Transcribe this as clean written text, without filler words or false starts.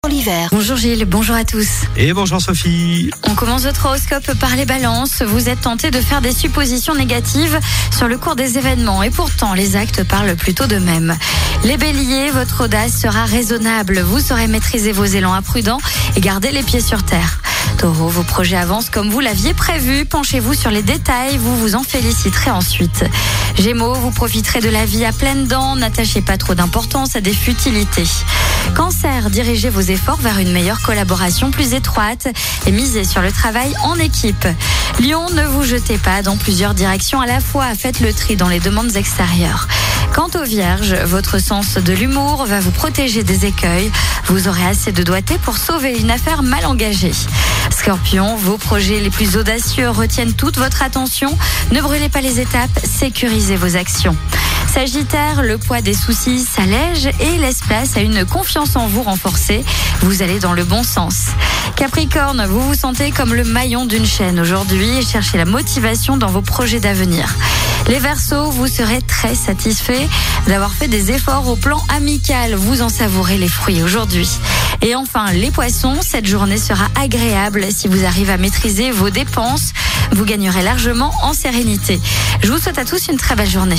Pour l'hiver. Bonjour Gilles, bonjour à tous. Et bonjour Sophie. On commence votre horoscope par les balances. Vous êtes tenté de faire des suppositions négatives sur le cours des événements et pourtant les actes parlent plutôt d'eux-mêmes. Les béliers, votre audace sera raisonnable. Vous saurez maîtriser vos élans imprudents et garder les pieds sur terre. Taureau, vos projets avancent comme vous l'aviez prévu. Penchez-vous sur les détails, vous vous en féliciterez ensuite. Gémeaux, vous profiterez de la vie à pleines dents. N'attachez pas trop d'importance à des futilités. Cancer, dirigez vos efforts vers une meilleure collaboration plus étroite et misez sur le travail en équipe. Lion, ne vous jetez pas dans plusieurs directions à la fois. Faites le tri dans les demandes extérieures. Quant aux vierges, votre sens de l'humour va vous protéger des écueils. Vous aurez assez de doigté pour sauver une affaire mal engagée. Scorpion, vos projets les plus audacieux retiennent toute votre attention. Ne brûlez pas les étapes, sécurisez vos actions. Sagittaire, le poids des soucis s'allège et laisse place à une confiance en vous renforcée. Vous allez dans le bon sens. Capricorne, vous vous sentez comme le maillon d'une chaîne aujourd'hui et cherchez la motivation dans vos projets d'avenir. Les Verseaux, vous serez très satisfaits d'avoir fait des efforts au plan amical. Vous en savourez les fruits aujourd'hui. Et enfin, les Poissons, cette journée sera agréable si vous arrivez à maîtriser vos dépenses. Vous gagnerez largement en sérénité. Je vous souhaite à tous une très belle journée.